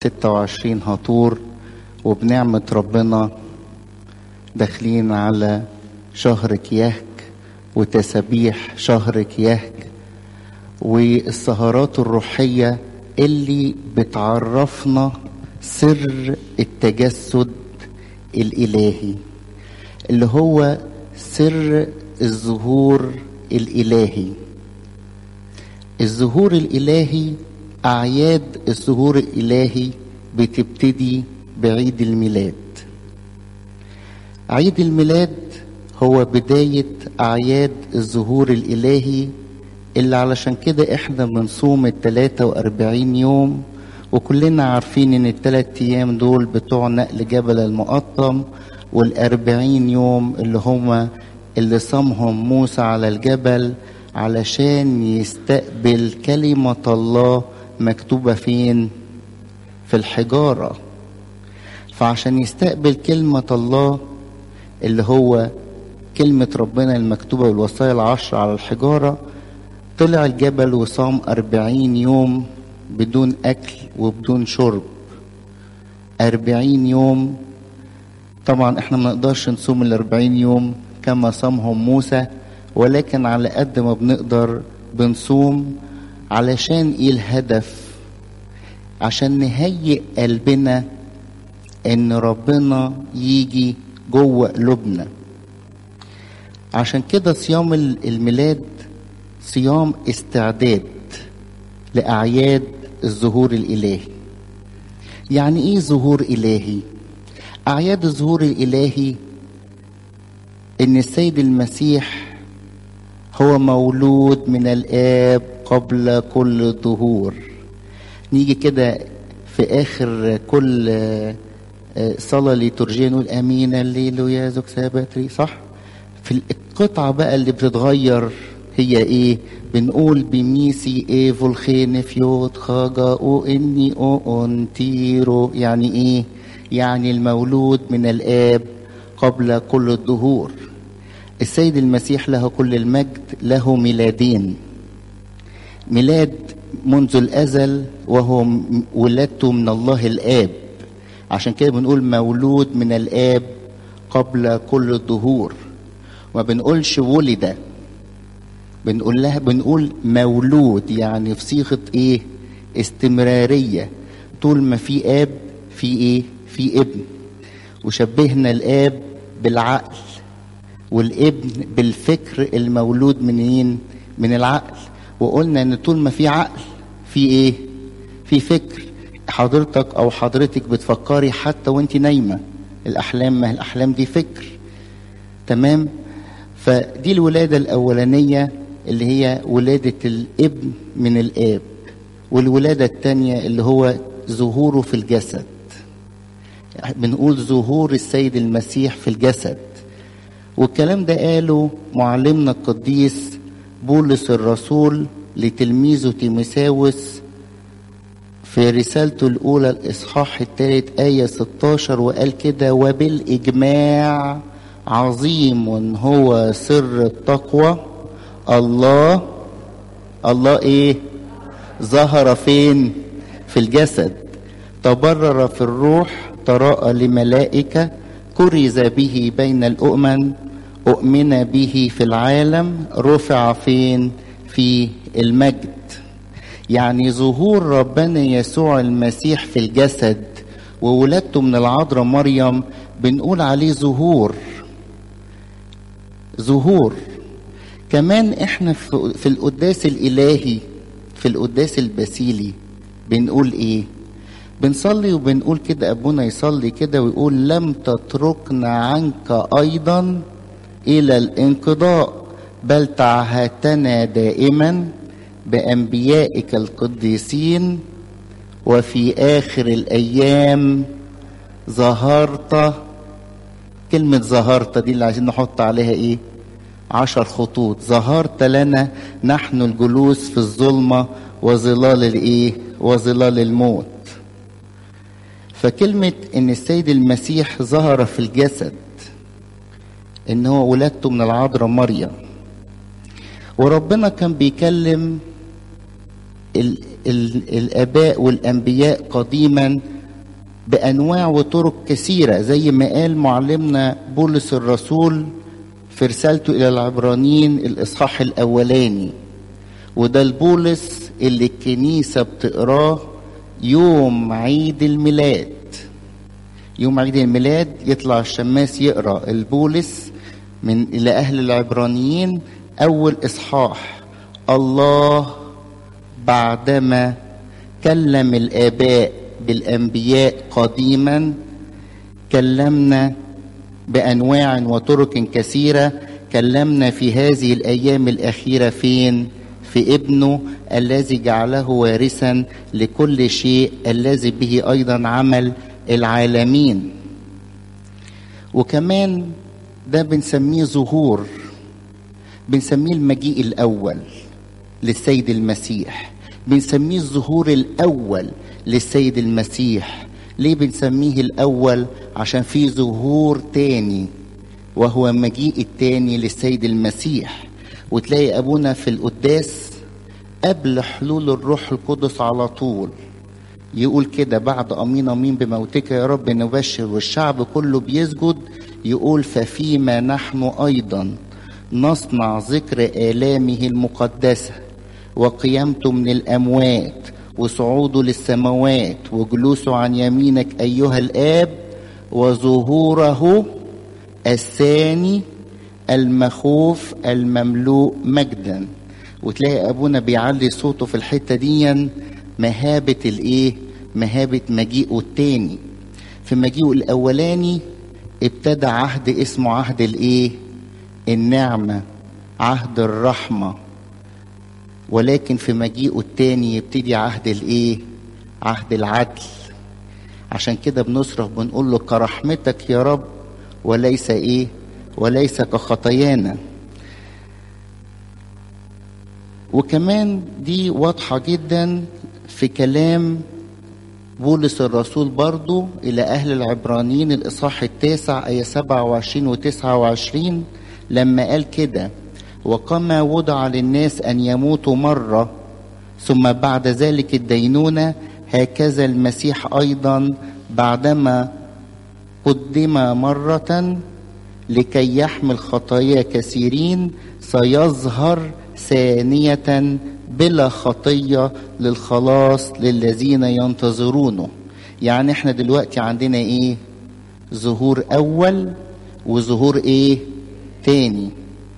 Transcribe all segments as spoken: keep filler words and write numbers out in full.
ستة وعشرين هطور، وبنعمة ربنا داخلين على شهر كيهك وتسابيح شهر كيهك والسهرات الروحية اللي بتعرفنا سر التجسد الإلهي، اللي هو سر الظهور الإلهي. الظهور الإلهي، أعياد الظهور الإلهي بتبتدي بعيد الميلاد. عيد الميلاد هو بداية أعياد الظهور الإلهي، اللي علشان كده احنا بنصوم التلاتة واربعين يوم، وكلنا عارفين ان التلات ايام دول بتوع نقل جبل المقطم، والاربعين يوم اللي هما اللي صامهم موسى على الجبل علشان يستقبل كلمة الله مكتوبة فين؟ في الحجارة. فعشان يستقبل كلمة الله اللي هو كلمة ربنا المكتوبة والوصايا العشر على الحجارة، طلع الجبل وصام أربعين يوم بدون أكل وبدون شرب. أربعين يوم. طبعا احنا ما نقدرش نصوم الأربعين يوم كما صامهم موسى، ولكن على قد ما بنقدر بنصوم. علشان ايه الهدف؟ عشان نهيئ قلبنا ان ربنا يجي جوه قلوبنا. عشان كده صيام الميلاد صيام استعداد لأعياد الظهور الإلهي. يعني ايه ظهور إلهي؟ أعياد الظهور الإلهي ان السيد المسيح هو مولود من الآب قبل كل ظهور. نيجي كده في آخر كل صلاة ليتورجية نقول أمين الليلويا زوك سابتري، صح؟ في القطعة بقى اللي بتتغير هي ايه؟ بنقول بميسي ايه فولخين فيوت خاجا او اني او انتيرو. يعني ايه؟ يعني المولود من الآب قبل كل الدهور. السيد المسيح له كل المجد له ميلادين، ميلاد منذ الأزل وهو ولادته من الله الآب. عشان كده بنقول مولود من الآب قبل كل الدهور، ما بنقولش ولد، بنقول لها بنقول مولود، يعني في صيغة ايه؟ استمرارية. طول ما في آب في ايه؟ في ابن. وشبهنا الآب بالعقل والابن بالفكر المولود منين؟ من العقل. وقلنا ان طول ما في عقل في ايه؟ في فكر. حضرتك او حضرتك بتفكري حتى وانت نايمة. الاحلام، ما الاحلام دي فكر. تمام؟ فدي الولادة الاولانية اللي هي ولادة الابن من الآب، والولادة التانية اللي هو ظهوره في الجسد. بنقول ظهور السيد المسيح في الجسد. والكلام ده قاله معلمنا القديس بولس الرسول لتلميذه تيموثاوس في رسالته الأولى الإصحاح الثالث آية ستاشر، وقال كده: وبالإجماع عظيم هو سر التقوى، الله الله ايه؟ ظهر فين؟ في الجسد، تبرر في الروح، تراءى لملائكة، كرز به بين الأؤمن، أؤمن به في العالم، رفع فين؟ في المجد. يعني ظهور ربنا يسوع المسيح في الجسد وولادته من العذراء مريم بنقول عليه ظهور. ظهور كمان احنا في القداس الإلهي، في القداس البسيلي بنقول ايه؟ بنصلي وبنقول كده، أبونا يصلي كده ويقول: لم تتركنا عنك أيضا إلى الانقضاء، بل تعهدتنا دائما بأنبيائك القديسين، وفي آخر الأيام ظهرت. كلمة ظهرت دي اللي عايزين نحط عليها إيه؟ عشر خطوط. ظهرت لنا نحن الجلوس في الظلمة وظلال الإيه؟ وظلال الموت. فكلمة إن السيد المسيح ظهر في الجسد إن هو ولادته من العذراء مريم. وربنا كان بيكلم ال ال الآباء والأنبياء قديما بأنواع وطرق كثيرة، زي ما قال معلمنا بولس الرسول في رسالته إلى العبرانيين الإصحاح الأولاني. وده البولس اللي الكنيسة بتقراه يوم عيد الميلاد. يوم عيد الميلاد يطلع الشماس يقرأ البولس من إلى أهل العبرانيين أول إصحاح: الله بعدما كلم الآباء بالأنبياء قديما كلمنا بأنواع وطرق كثيرة، كلمنا في هذه الأيام الأخيرة فين؟ في ابنه الذي جعله وارثا لكل شيء، الذي به أيضا عمل العالمين. وكمان ده بنسميه ظهور، بنسميه المجيء الأول للسيد المسيح، بنسميه الظهور الأول للسيد المسيح. ليه بنسميه الأول؟ عشان فيه ظهور تاني، وهو مجيء التاني للسيد المسيح. وتلاقي أبونا في القداس قبل حلول الروح القدس على طول يقول كده: بعد أمين أمين بموتك يا رب نبشر، والشعب كله بيسجد، يقول: ففيما نحن أيضا نصنع ذكر آلامه المقدسة وقيامته من الأموات وصعوده للسماوات وجلوسه عن يمينك أيها الآب وظهوره الثاني المخوف المملوء مجدا. وتلاقي أبونا بيعلي صوته في الحتة دي مهابة الإيه؟ مهابة مجيئه التاني. في مجيئه الأولاني ابتدى عهد اسمه عهد الإيه؟ النعمة، عهد الرحمة. ولكن في مجيئه التاني يبتدي عهد الإيه؟ عهد العدل. عشان كده بنصرخ بنقول له: كرحمتك يا رب وليس إيه؟ وليس كخطايانا. وكمان دي واضحة جدا في كلام بولس الرسول برضو إلى أهل العبرانيين الإصحاح التاسع آية سبعة وعشرين وتسعة وعشرين، لما قال كده: وكما وضع للناس أن يموتوا مرة ثم بعد ذلك الدينونة، هكذا المسيح أيضا بعدما قدم مرة لكي يحمل خطايا كثيرين سيظهر ثانية بلا خطية للخلاص للذين ينتظرونه. يعني احنا دلوقتي عندنا ايه؟ ظهور اول وظهور ايه تاني.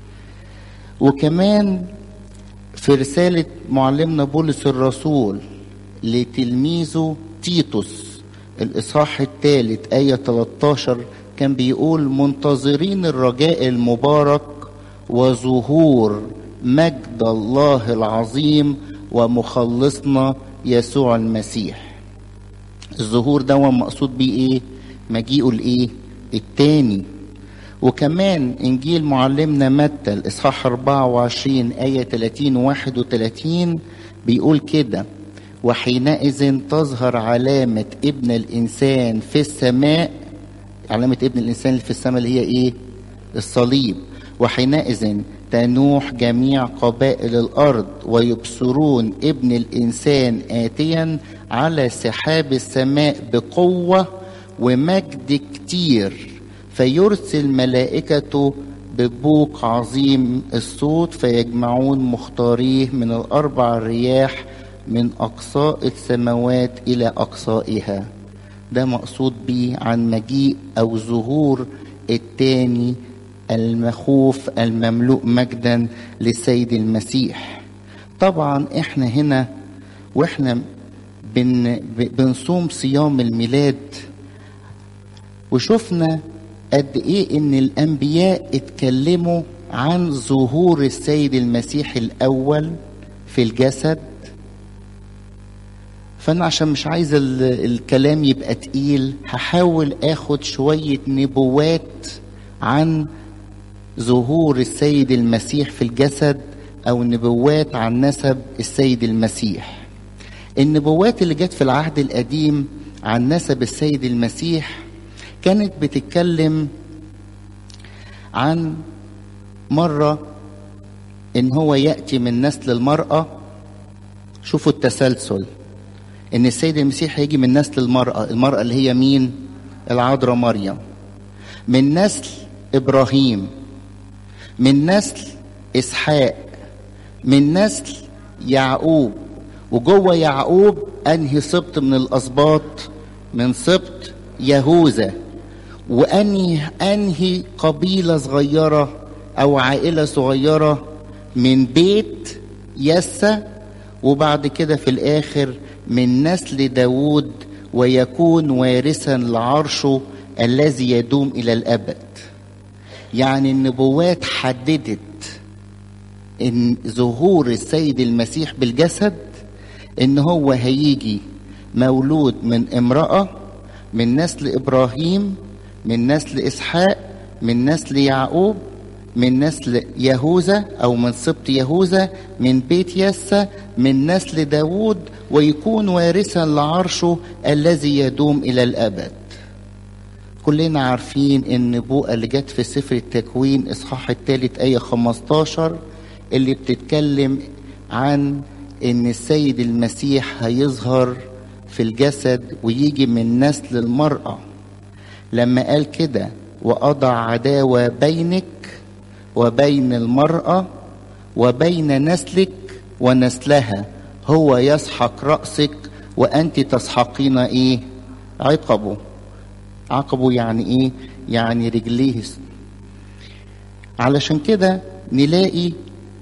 وكمان في رسالة معلمنا بولس الرسول لتلميذه تيتوس الإصحاح الثالث آية ثلاثة عشر كان بيقول: منتظرين الرجاء المبارك وظهور مجد الله العظيم ومخلصنا يسوع المسيح. الظهور ده مقصود بيه ايه؟ مجيئه الايه؟ التاني. وكمان انجيل معلمنا متى الاصحاح أربعة وعشرين آية ثلاثين وواحد وثلاثين بيقول كده: وحينئذ تظهر علامة ابن الإنسان في السماء. علامة ابن الإنسان اللي في السماء اللي هي ايه؟ الصليب. وحينئذ تنوح جميع قبائل الأرض ويبصرون ابن الإنسان آتيا على سحاب السماء بقوة ومجد كتير، فيرسل ملائكته ببوق عظيم الصوت فيجمعون مختاريه من الأربع الرياح من أقصاء السماوات إلى أقصائها. ده مقصود به عن مجيء أو ظهور التاني المخوف المملوء مجدا للسيد المسيح. طبعا احنا هنا واحنا بن بنصوم صيام الميلاد وشفنا قد ايه ان الانبياء اتكلموا عن ظهور السيد المسيح الاول في الجسد. فانا عشان مش عايز الكلام يبقى تقيل هحاول اخد شوية نبوات عن ظهور السيد المسيح في الجسد او نبوات عن نسب السيد المسيح. النبوات اللي جت في العهد القديم عن نسب السيد المسيح كانت بتتكلم عن مرة ان هو يأتي من نسل المرأة. شوفوا التسلسل: ان السيد المسيح هيجي من نسل المرأة. المرأة اللي هي مين؟ العذراء مريم. من نسل ابراهيم، من نسل اسحاق، من نسل يعقوب. وجوه يعقوب انهي سبط من الاسباط؟ من سبط يهوذا. وانهي انهي قبيله صغيره او عائله صغيره من بيت يسى. وبعد كده في الاخر من نسل داود، ويكون وارثا لعرشه الذي يدوم الى الابد. يعني النبوات حددت ان ظهور السيد المسيح بالجسد ان هو هيجي مولود من امرأة، من نسل ابراهيم، من نسل اسحاق، من نسل يعقوب، من نسل يهوذا او من سبط يهوذا، من بيت يسى، من نسل داود، ويكون وارثا لعرشه الذي يدوم الى الابد. كلنا عارفين النبوءة اللي جت في سفر التكوين اصحاح الثالث ايه خمستاشر اللي بتتكلم عن ان السيد المسيح هيظهر في الجسد ويجي من نسل المرأة. لما قال كده وأضع عداوة بينك وبين المرأة وبين نسلك ونسلها، هو يسحق رأسك وأنت تسحقين إيه؟ عقبه. عقبه يعني إيه؟ يعني رجليه. علشان كده نلاقي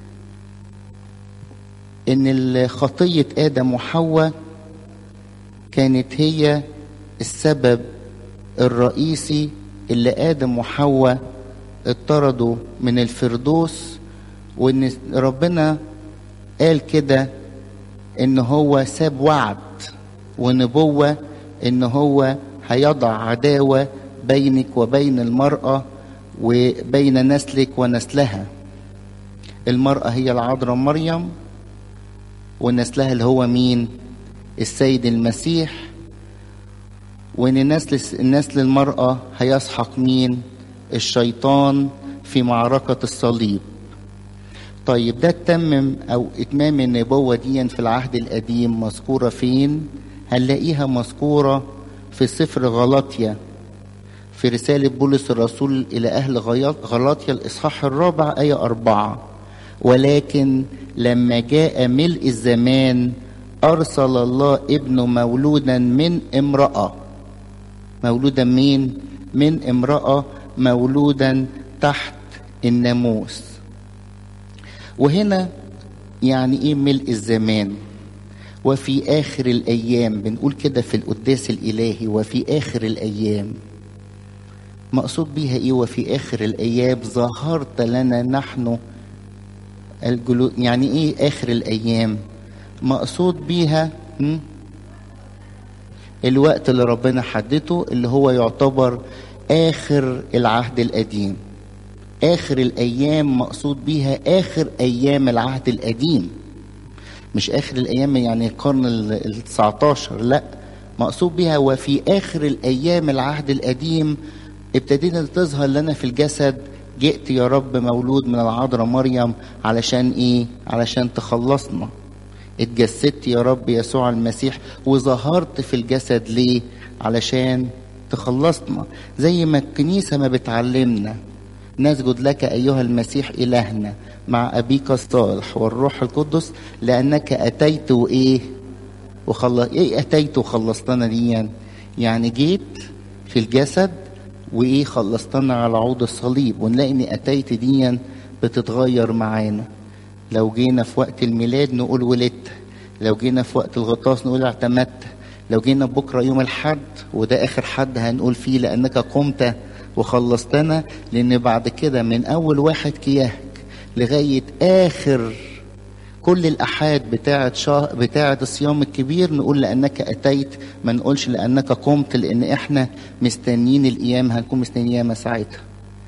إن خطية آدم وحواء كانت هي السبب الرئيسي اللي آدم وحواء اطردوا من الفردوس. وإن ربنا قال كده إن هو ساب وعد ونبوة إن هو هيضع عداوة بينك وبين المرأة وبين نسلك ونسلها. المرأة هي العذراء مريم، ونسلها اللي هو مين؟ السيد المسيح. وان نسل نسل المرأة هيسحق مين؟ الشيطان في معركة الصليب. طيب ده تمم او اتمام النبوة دي في العهد القديم مذكورة فين؟ هنلاقيها مذكورة في سفر غلاطيا، في رسالة بولس الرسول الى اهل غلاطيا الاصحاح الرابع ايه اربعة. ولكن لما جاء ملء الزمان أرسل الله ابنه مولودا من امرأة. مولودا مين؟ من امرأة، مولودا تحت الناموس. وهنا يعني ايه ملء الزمان؟ وفي آخر الأيام، بنقول كده في القداس الإلهي وفي آخر الأيام. مقصود بيها ايه وفي آخر الأيام؟ ظهرت لنا نحن الجلو... يعني ايه آخر الأيام؟ مقصود بيها الوقت اللي ربنا حدده اللي هو يعتبر آخر العهد القديم. آخر الأيام مقصود بيها آخر أيام العهد القديم، مش آخر الأيام يعني القرن التسعتاشر، لا، مقصود بيها وفي آخر الأيام العهد القديم ابتدينا تظهر لنا في الجسد. جئت يا رب مولود من العذراء مريم علشان ايه؟ علشان تخلصنا. اتجسدت يا رب يسوع المسيح وظهرت في الجسد ليه؟ علشان تخلصنا. زي ما الكنيسة ما بتعلمنا نسجد لك أيها المسيح إلهنا مع أبيك الصالح والروح القدس لأنك أتيت وإيه؟ وخلص. إيه أتيت وخلصتنا دي؟ يعني جيت في الجسد وإيه؟ خلصتنا على عود الصليب. ونلاقي إن أتيت دي بتتغير معانا. لو جينا في وقت الميلاد نقول ولدت، لو جينا في وقت الغطاس نقول اعتمدت، لو جينا بكرة يوم الحد وده آخر حد هنقول فيه لأنك قمت وخلصتنا. لأن بعد كده من أول واحد كياهك لغاية آخر كل الأحاد بتاعة شهر بتاعة الصيام الكبير نقول لأنك أتيت، ما نقولش لأنك قمت، لأن إحنا مستنيين القيامة، هنكون مستنيين القيامة ساعتها.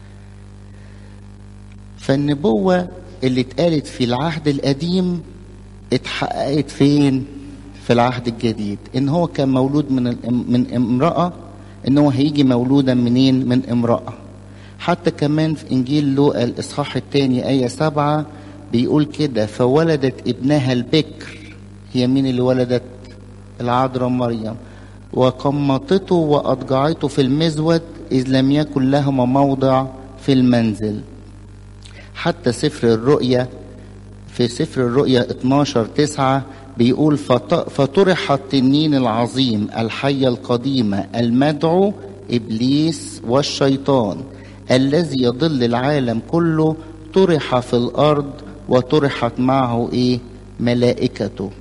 فالنبوة اللي اتقالت في العهد القديم اتحققت فين؟ في العهد الجديد. ان هو كان مولود من من امرأة، ان هو هيجي مولودا منين؟ من امرأة. حتى كمان في انجيل لوقا الاصحاح الثاني ايه سبعة بيقول كده فولدت ابنها البكر. هي مين اللي ولدت؟ العذراء مريم، وقمطته وأضجعته في المزود إذ لم يكن لهما موضع في المنزل. حتى سفر الرؤيا، في سفر الرؤيا اتناشر تسعة بيقول فطرح التنين العظيم الحية القديمة المدعو إبليس والشيطان الذي يضل العالم كله، طرح في الأرض وطرحت معه إيه؟ ملائكته.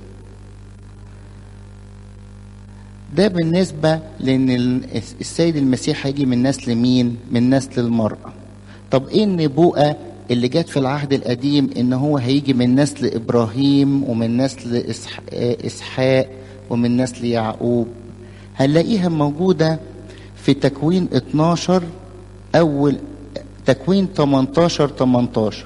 ده بالنسبة لأن السيد المسيح هيجي من نسل مين؟ من نسل المرأة. طب إيه النبوءة اللي جت في العهد القديم إن هو هيجي من نسل إبراهيم ومن نسل إسحاق ومن نسل يعقوب؟ هنلاقيها موجودة في تكوين اتناشر، أول تكوين تمنتاشر تمنتاشر.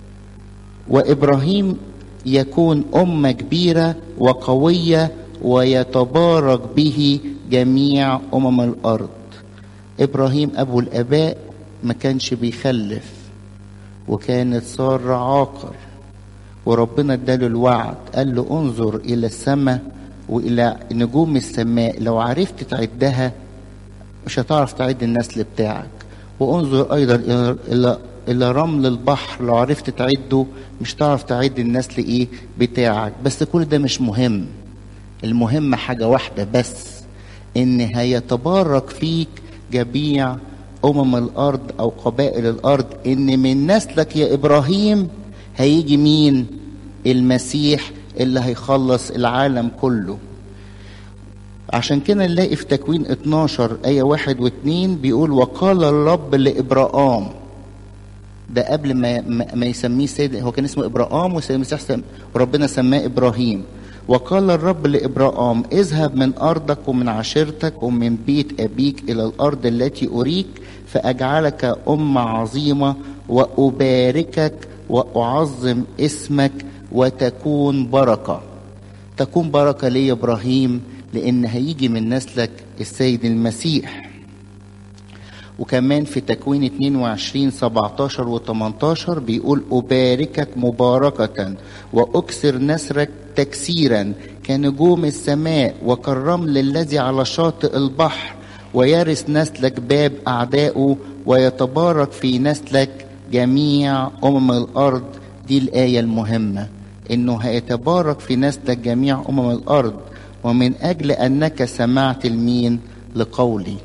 وإبراهيم يكون أمة كبيرة وقوية ويتبارك به جميع أمم الأرض. إبراهيم أبو الآباء ما كانش بيخلف، وكانت سارة عاقر، وربنا اداله الوعد، قال له انظر إلى السماء وإلى نجوم السماء، لو عرفت تعدها مش هتعرف تعد النسل بتاعك، وانظر أيضا إلى إلى رمل البحر، لو عرفت تعده مش هتعرف تعد النسل إيه بتاعك. بس كل ده مش مهم، المهم حاجة واحدة بس، إن هيتبارك فيك جميع أمم الأرض أو قبائل الأرض، إن من نسلك يا إبراهيم هيجي مين؟ المسيح اللي هيخلص العالم كله. عشان كده نلاقي في تكوين اتناشر آية واحد واتنين بيقول وقال الرب لإبراهام، ده قبل ما ما يسميه سيد، هو كان اسمه إبراهام والسيد المسيح سم وربنا سماه إبراهيم. وقال الرب لإبراهام اذهب من أرضك ومن عشيرتك ومن بيت أبيك إلى الأرض التي أريك، فأجعلك أمة عظيمة وأباركك وأعظم اسمك وتكون بركة. تكون بركة ليه يا إبراهيم؟ لأن هيجي من نسلك السيد المسيح. وكمان في تكوين اتنين وعشرين سبعتاشر و تمنتاشر بيقول أباركك مباركة وأكسر نسرك تكسيرا كنجوم السماء وكالرمل الذي على شاطئ البحر، ويرث نسلك باب أعدائه ويتبارك في نسلك جميع أمم الأرض. دي الآية المهمة، إنه هيتبارك في نسلك جميع أمم الأرض، ومن أجل أنك سمعت المين لقولي.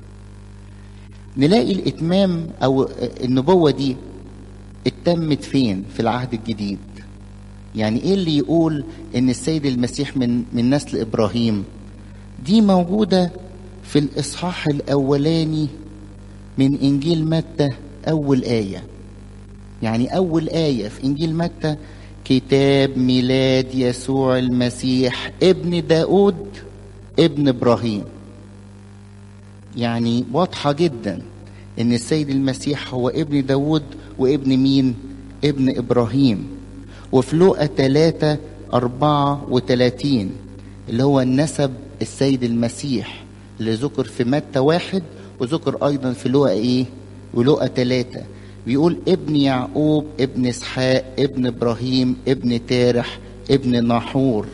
نلاقي الإتمام أو النبوة دي اتمت فين في العهد الجديد؟ يعني إيه اللي يقول إن السيد المسيح من من نسل إبراهيم؟ دي موجودة في الإصحاح الأولاني من إنجيل متى، أول آية. يعني أول آية في إنجيل متى كتاب ميلاد يسوع المسيح ابن داود ابن إبراهيم. يعني واضحة جدا إن السيد المسيح هو ابن داود وابن مين؟ ابن إبراهيم. وفي لوقا تلاتة أربعة وتلاتين اللي هو النسب السيد المسيح اللي ذكر في متى واحد وذكر أيضا في لوقا إيه؟ ولوقا تلاتة بيقول ابن يعقوب ابن إسحاق ابن إبراهيم ابن تارح ابن ناحور.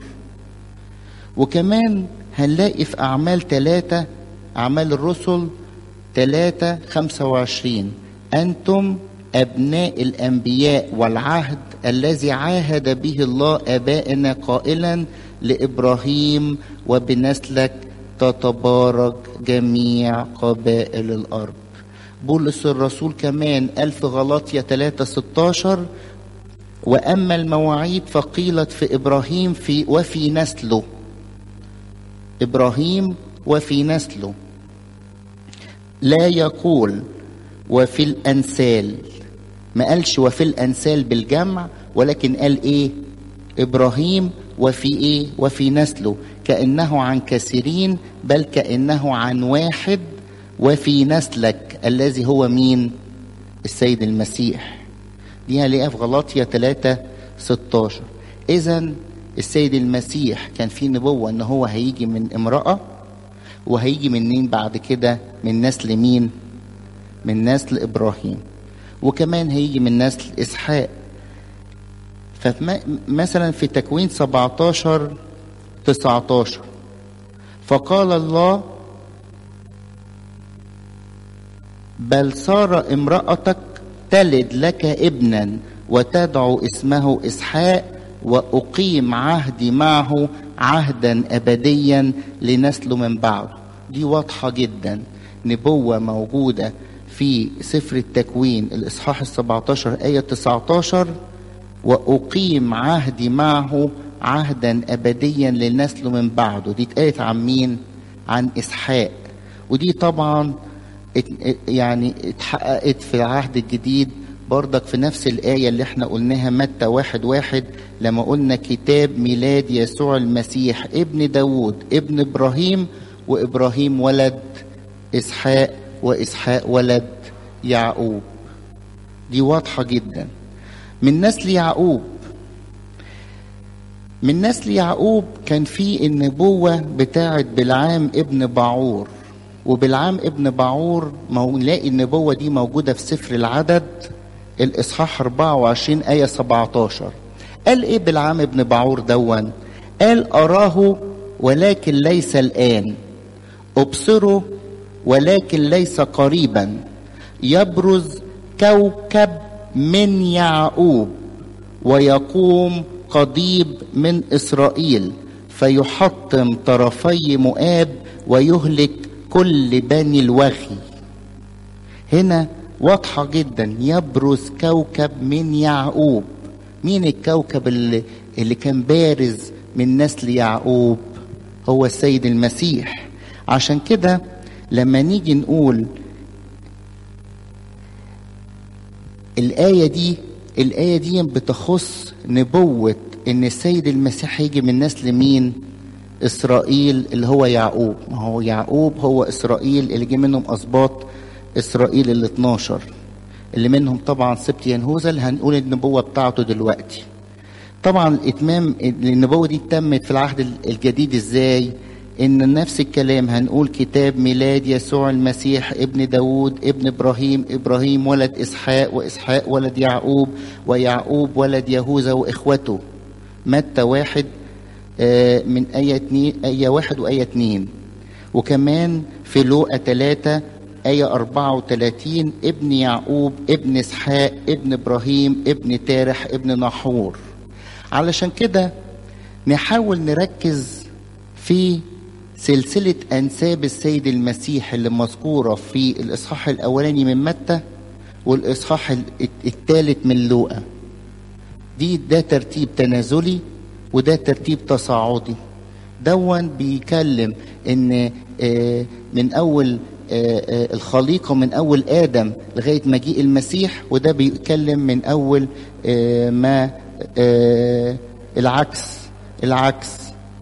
وكمان هنلاقي في أعمال تلاتة، أعمال الرسل تلاتة خمسة وعشرين أنتم أبناء الأنبياء والعهد الذي عاهد به الله آبائنا قائلا لإبراهيم وبنسلك تتبارك جميع قبائل الأرض. بولس الرسول كمان قال في غلاطيا تلاتة ستاشر وأما المواعيد فقيلت في إبراهيم في وفي نسله، إبراهيم وفي نسله، لا يقول وفي الأنسال، ما قالش وفي الأنسال بالجمع، ولكن قال إيه؟ إبراهيم وفي إيه؟ وفي نسله، كأنه عن كثيرين بل كأنه عن واحد، وفي نسلك الذي هو مين؟ السيد المسيح. دي هنلاقيها في غلاطيا تلاتة ستاشر. إذن السيد المسيح كان فيه نبوة إن هو هيجي من امرأة، وهيجي منين بعد كده؟ من نسل مين؟ من نسل إبراهيم. وكمان هيجي من نسل إسحاق. فمثلا في تكوين سبعتاشر تسعتاشر فقال الله: بل صار امرأتك تلد لك ابنا وتدعو اسمه إسحاق، وأقيم عهدي معه عهدا أبديا لنسله من بعده. دي واضحة جدا، نبوة موجودة في سفر التكوين الإصحاح السبعتاشر آية تسعتاشر: وأقيم عهدي معه عهدا أبديا لنسله من بعده. دي اتقالت عن مين؟ عن إسحاق. ودي طبعا يعني اتحققت في العهد الجديد برضك في نفس الآية اللي احنا قلناها، متى واحد واحد، لما قلنا كتاب ميلاد يسوع المسيح ابن داود ابن إبراهيم، وإبراهيم ولد إسحاق، وإسحاق ولد يعقوب. دي واضحة جدا. من نسل يعقوب من نسل يعقوب كان في النبوة بتاعت بلعام ابن باعور. وبلعام ابن باعور نلاقي النبوة دي موجودة في سفر العدد الإصحاح أربعة وعشرين آية سبعتاشر. قال إيه بلعام ابن باعور دون؟ قال: أراه ولكن ليس الآن، أبصره ولكن ليس قريبا، يبرز كوكب من يعقوب ويقوم قضيب من إسرائيل، فيحطم طرفي مؤاب ويهلك كل بني الوغي. هنا واضحة جدا، يبرز كوكب من يعقوب. مين الكوكب اللي, اللي كان بارز من نسل يعقوب؟ هو السيد المسيح. عشان كده لما نيجي نقول الآية دي الآية دي بتخص نبوة إن السيد المسيح هيجي من نسل مين؟ إسرائيل، اللي هو يعقوب. ما هو يعقوب هو إسرائيل اللي جه منهم أسباط إسرائيل ال اتناشر، اللي منهم طبعا سبط يهوذا اللي هنقول النبوة بتاعته دلوقتي. طبعا الإتمام النبوة دي تمت في العهد الجديد إزاي؟ إن نفس الكلام هنقول كتاب ميلاد يسوع المسيح ابن داود ابن إبراهيم، إبراهيم ولد إسحاق، وإسحاق ولد يعقوب، ويعقوب ولد يهوذا وإخوته. متى واحد من آية اتنين آية واحد وآية اتنين. وكمان في لوقا تلاتة آية أربعة وتلاتين: ابن يعقوب ابن إسحاق ابن إبراهيم ابن تارح ابن نحور. علشان كده نحاول نركز في سلسلة أنساب السيد المسيح اللي مذكورة في الإصحاح الأولاني من متى والإصحاح الثالث من لوقا. دي ده ترتيب تنازلي وده ترتيب تصاعدي. دون بيكلم إن من أول الخليقة، من أول آدم لغاية مجيء المسيح، وده بيتكلم من أول ما العكس العكس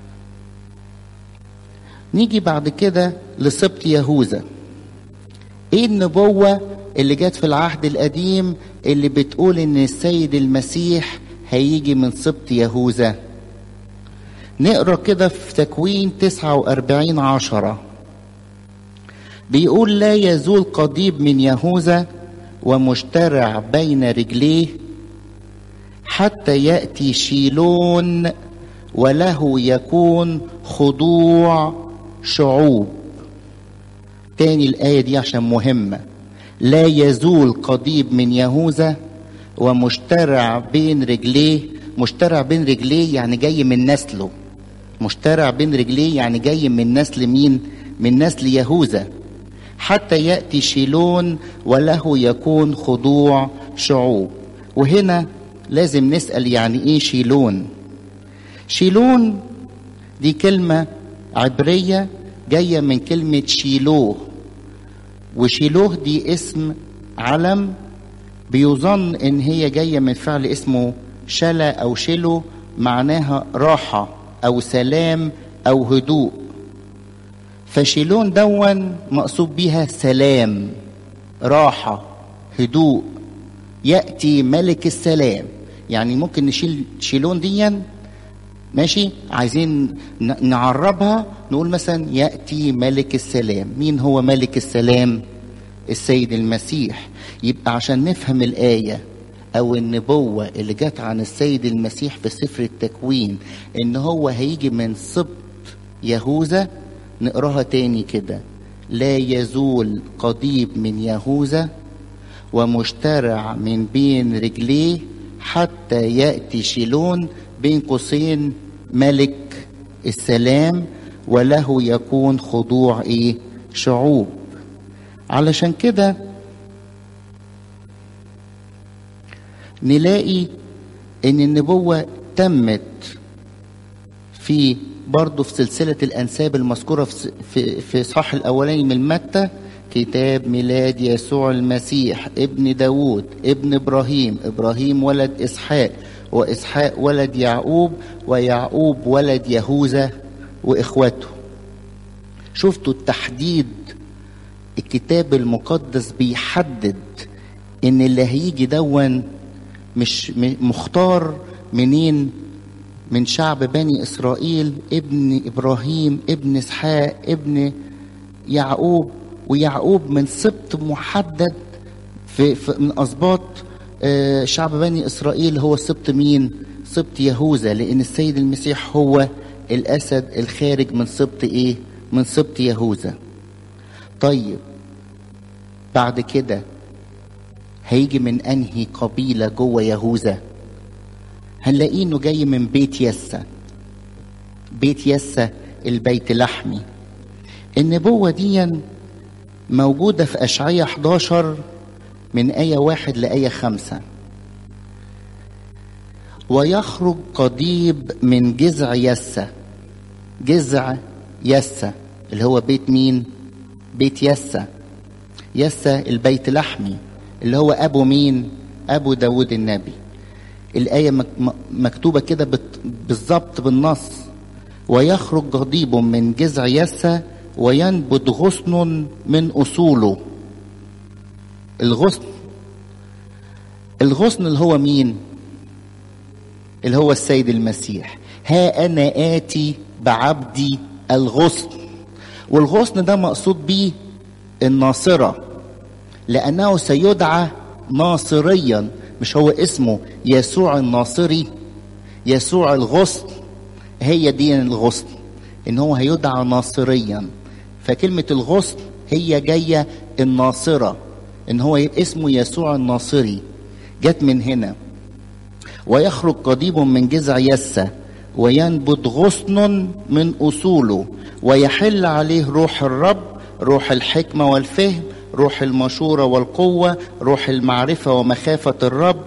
نيجي بعد كده لسبط يهوذا. ايه النبوة اللي جت في العهد القديم اللي بتقول ان السيد المسيح هيجي من سبط يهوذا؟ نقرأ كده في تكوين تسعة وأربعين عشرة، بيقول: لا يزول قضيب من يهوذا ومشترع بين رجليه حتى يأتي شيلون وله يكون خضوع شعوب. تاني الآية دي عشان مهمة: لا يزول قضيب من يهوذا ومشترع بين رجليه. مشترع بين رجليه يعني جاي من نسله. مشترع بين رجليه يعني جاي من نسل مين؟ من نسل يهوذا. حتى يأتي شيلون وله يكون خضوع شعوب. وهنا لازم نسأل يعني ايه شيلون؟ شيلون دي كلمة عبرية جاية من كلمة شيلوه، وشيلوه دي اسم علم بيظن ان هي جاية من فعل اسمه شلا او شلو، معناها راحة او سلام او هدوء. فشيلون دون مقصود بيها سلام، راحة، هدوء. يأتي ملك السلام. يعني ممكن نشيل شيلون ديا، ماشي، عايزين نعربها نقول مثلا يأتي ملك السلام. مين هو ملك السلام؟ السيد المسيح. يبقى عشان نفهم الآية أو النبوة اللي جت عن السيد المسيح في سفر التكوين إن هو هيجي من سبط يهوذا، نقراها تاني كده: لا يزول قضيب من يهوذا ومشترع من بين رجليه حتى يأتي شيلون بين قوسين ملك السلام وله يكون خضوع ايه شعوب. علشان كده نلاقي ان النبوة تمت في برضه في سلسلة الأنساب المذكورة في في في إصحاح الأولاني من متى: كتاب ميلاد يسوع المسيح ابن داود ابن إبراهيم، إبراهيم ولد إسحاق، وإسحاق ولد يعقوب، ويعقوب ولد يهوذا وإخوته. شفتوا التحديد؟ الكتاب المقدس بيحدد إن اللي هيجي دون مش مختار منين؟ من شعب بني إسرائيل، ابن إبراهيم ابن إسحاق ابن يعقوب، ويعقوب من سبط محدد في, في من أسباط آه شعب بني إسرائيل. هو سبط مين؟ سبط يهوذا، لأن السيد المسيح هو الأسد الخارج من سبط إيه؟ من سبط يهوذا. طيب بعد كده هيجي من أنهي قبيلة جوه يهوذا؟ هنلاقيه انه جاي من بيت يسى، بيت يسى البيت لحمي. النبوة دي موجودة في أشعية حداشر من آية واحد لآية خمسة: ويخرج قضيب من جذع يسى. جذع يسى اللي هو بيت مين؟ بيت يسى. يسى البيت لحمي اللي هو أبو مين؟ أبو داود النبي. الآية مكتوبة كده بالظبط بالنص: ويخرج قضيب من جذع يسى وينبت غصن من أصوله. الغصن الغصن اللي هو مين؟ اللي هو السيد المسيح. ها أنا آتي بعبدي الغصن. والغصن ده مقصود به الناصرة، لأنه سيدعى ناصريا. مش هو اسمه يسوع الناصري؟ يسوع الغصن، هي دي الغصن، ان هو هيدعى ناصريا. فكلمة الغصن هي جاية الناصرة، ان هو اسمه يسوع الناصري، جت من هنا. ويخرج قضيب من جذع يسى وينبت غصن من أصوله ويحل عليه روح الرب، روح الحكمة والفهم، روح المشورة والقوة، روح المعرفة ومخافة الرب.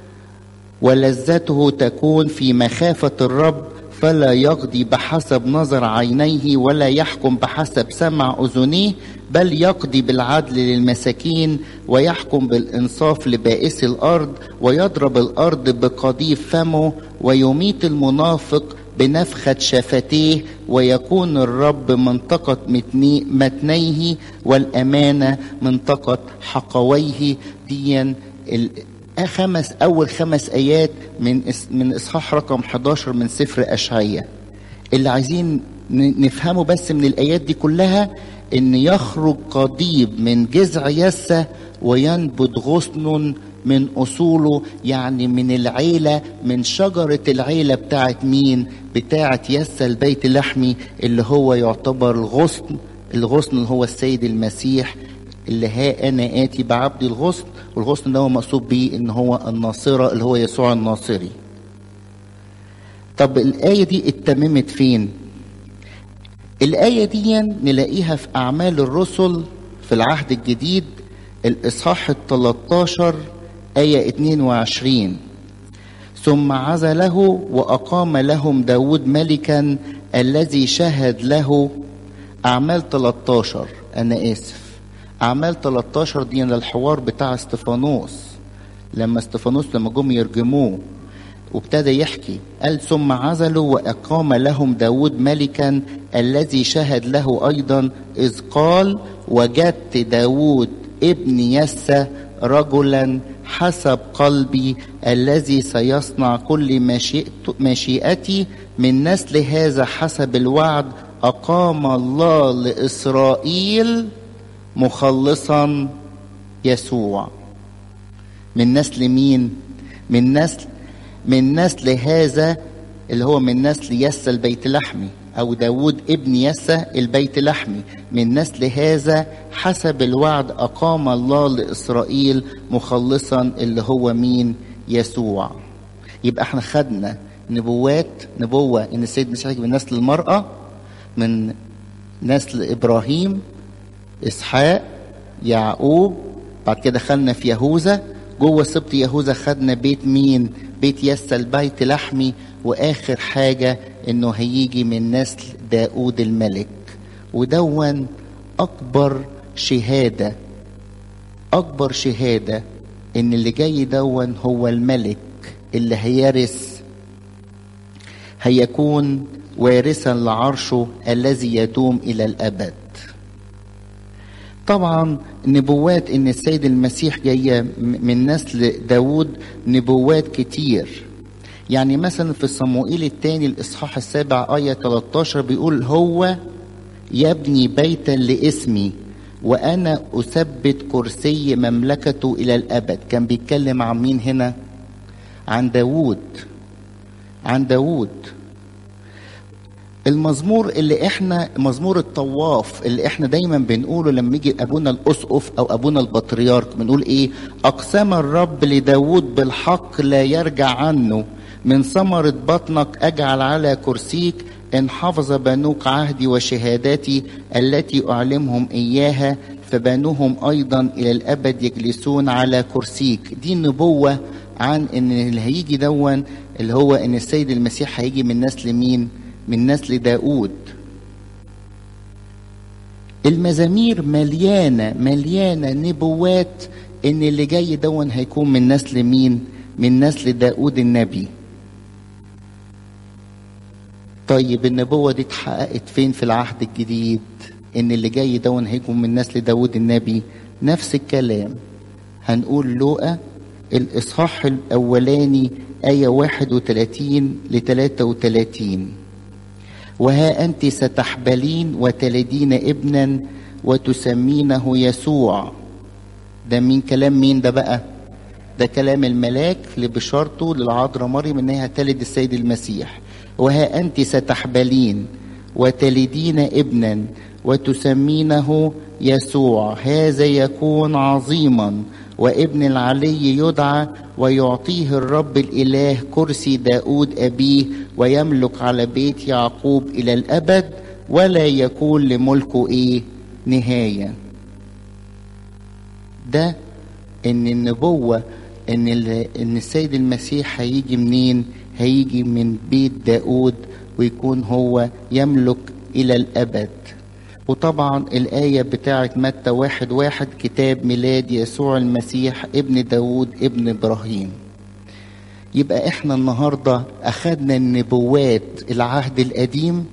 ولذته تكون في مخافة الرب، فلا يقضي بحسب نظر عينيه ولا يحكم بحسب سمع أذنيه، بل يقضي بالعدل للمساكين ويحكم بالإنصاف لبائس الأرض، ويضرب الأرض بقضيب فمه ويميت المنافق بنفخة شفتيه. ويكون الرب منطقة متنيه والأمانة منطقة حقويه. دي خمس أول خمس آيات من من إصحاح رقم حداشر من سفر أشعية. اللي عايزين نفهمه بس من الآيات دي كلها إن يخرج قضيب من جذع يسى وينبت غصن من أصوله، يعني من العيلة، من شجرة العيلة بتاعت مين؟ بتاعت يسى البيت اللحمي، اللي هو يعتبر الغصن. الغصن اللي هو السيد المسيح، اللي ها أنا آتي بعبدي الغصن. والغصن ده هو مقصود بيه إن هو الناصرة، اللي هو يسوع الناصري. طب الآية دي اتممت فين؟ الآية دي نلاقيها في أعمال الرسل في العهد الجديد الإصحاح التلتاشر آية اتنين وعشرين: ثم عزله وأقام لهم داود ملكا الذي شهد له. أعمال تلتاشر، أنا آسف، أعمال تلتاشر دي الحوار بتاع استفانوس، لما استفانوس لما جم يرجموه وابتدى يحكي، قال: ثم عزلوا وأقام لهم داود ملكا الذي شهد له أيضا، إذ قال: وجدت داود ابن يسى رجلا حسب قلبي الذي سيصنع كل مشيئتي، من نسل هذا حسب الوعد أقام الله لإسرائيل مخلصا يسوع. من نسل مين؟ من نسل من نسل هذا اللي هو من نسل يسى البيت لحمي، أو داود ابن يسى البيت لحمي، من نسل هذا حسب الوعد أقام الله لإسرائيل مخلصا اللي هو مين؟ يسوع. يبقى احنا خدنا نبوات، نبوة ان السيد المسيح يجي من نسل المرأة، من نسل إبراهيم، إسحاق، يعقوب. بعد كده دخلنا في يهوذا، جوه سبط يهوذا خدنا بيت مين؟ بيت يسى البيت لحمي. واخر حاجة انه هيجي من نسل داود الملك. ودون اكبر شهادة، اكبر شهادة ان اللي جاي دون هو الملك اللي هيرث، هيكون وارثا لعرشه الذي يدوم الى الابد. طبعا نبوات ان السيد المسيح جاية من نسل داود نبوات كتير. يعني مثلا في صموئيل الثاني الاصحاح السابع آية ثلاثة عشر بيقول هو يبني بيتا لاسمي وانا اثبت كرسي مملكته الى الابد. كان بيتكلم عن مين هنا؟ عن داود، عن داود. المزمور اللي احنا مزمور الطواف اللي احنا دايما بنقوله لما يجي ابونا الاسقف او ابونا البطريرك، بنقول ايه؟ اقسم الرب لداود بالحق لا يرجع عنه، من ثمرة بطنك اجعل على كرسيك، ان حفظ بنوك عهدي وشهاداتي التي اعلمهم اياها، فبنوهم ايضا الى الابد يجلسون على كرسيك. دي النبوة عن ان اللي هيجي دون اللي هو ان السيد المسيح هيجي من نسل مين؟ من نسل داود. المزامير مليانة مليانة نبوات ان اللي جاي دون هيكون من نسل مين؟ من نسل داود النبي. طيب النبوة دي اتحققت فين في العهد الجديد؟ ان اللي جاي دون هيكون من نسل داود النبي. نفس الكلام هنقول لوقا الاصحاح الاولاني آية واحد وثلاثين لثلاثة وثلاثين، وها أنت ستحبلين وتلدين ابنا وتسمينه يسوع. ده مين؟ كلام مين ده بقى؟ ده كلام الملاك لبشارته للعذراء مريم انها تلد السيد المسيح. وها أنت ستحبلين وتلدين ابنا وتسمينه يسوع، هذا يكون عظيما وابن العلي يدعى، ويعطيه الرب الإله كرسي داود أبيه، ويملك على بيت يعقوب إلى الأبد، ولا يكون لملكه إيه؟ نهاية. ده إن النبوة إن, إن السيد المسيح هيجي منين؟ هيجي من بيت داود ويكون هو يملك إلى الأبد. وطبعا الآية بتاعة متى واحد واحد كتاب ميلاد يسوع المسيح ابن داود ابن إبراهيم. يبقى احنا النهاردة أخذنا النبوات العهد القديم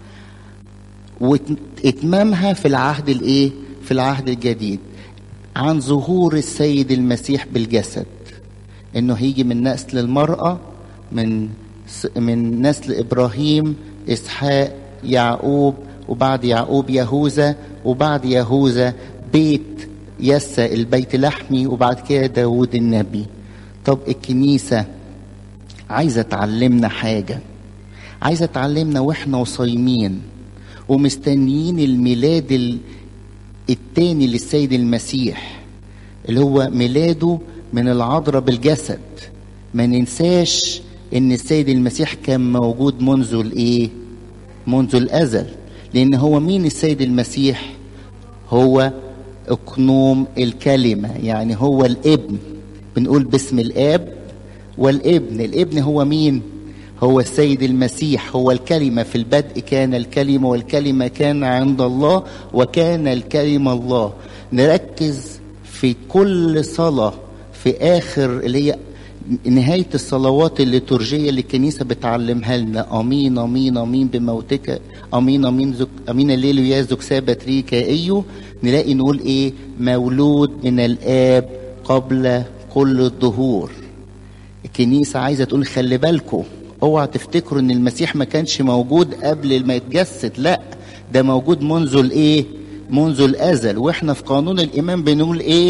واتمامها في العهد الايه؟ في العهد الجديد، عن ظهور السيد المسيح بالجسد، انه هيجي من نسل المرأة، من من نسل إبراهيم، إسحاق، يعقوب، وبعد يعقوب يهوذا، وبعد يهوذا بيت يسى البيت لحمي، وبعد كده داود النبي. طب الكنيسة عايزة تعلمنا حاجة، عايزة تعلمنا واحنا وصايمين ومستنيين الميلاد التاني للسيد المسيح اللي هو ميلاده من العذراء بالجسد. ما ننساش ان السيد المسيح كان موجود منذ الايه؟ منذ الازل. لان هو مين السيد المسيح؟ هو اقنوم الكلمة، يعني هو الابن. بنقول باسم الاب والابن. الابن هو مين؟ هو السيد المسيح، هو الكلمة. في البدء كان الكلمة والكلمة كان عند الله وكان الكلمة الله. نركز في كل صلاة في آخر اللي هي نهاية الصلوات الليتورجية اللي الكنيسة بتعلمها لنا، أمين أمين أمين بموتك، أمين أمين زك أمين الليل يا زك سابت ريك إيو. نلاقي نقول إيه؟ مولود من الآب قبل كل الظهور. الكنيسة عايزة تقول خلي بالكم، اوعى تفتكروا ان المسيح ما كانش موجود قبل ما يتجسد، لا ده موجود منذ الايه؟ منذ الازل. واحنا في قانون الايمان بنقول ايه؟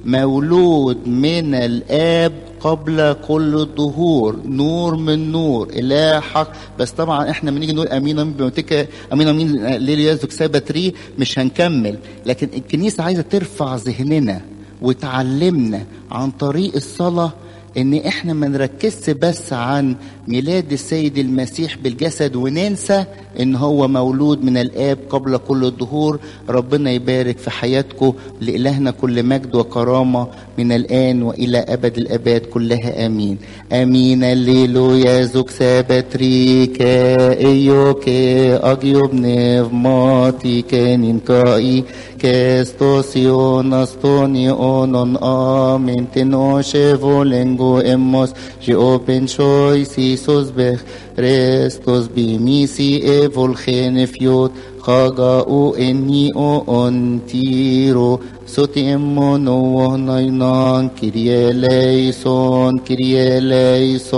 مولود من الآب قبل كل الظهور، نور من نور، إله حق. بس طبعا احنا لما نيجي نقول امين امين بموتك امين امين ليليازك سابتري مش هنكمل، لكن الكنيسة عايزة ترفع ذهننا وتعلمنا عن طريق الصلاة ان احنا ما نركزش بس عن ميلاد السيد المسيح بالجسد وننسى ان هو مولود من الآب قبل كل الدهور. ربنا يبارك في حياتكم، لإلهنا كل مجد وكرامة من الآن وإلى أبد الآباد كلها آمين. آمين. الليلويا زوك سابتريكا إيوكي أجيوب نفماتي كانين كاي كستوسيون أستوني أونون آمين تنوشي فولنجو إموس جيوبن شوي سيسوس بخ رستوس بميسي إيفول فيوت خاغاو إني أو أنتيرو سوتي إمونو ناينان كرياليسون كرياليسون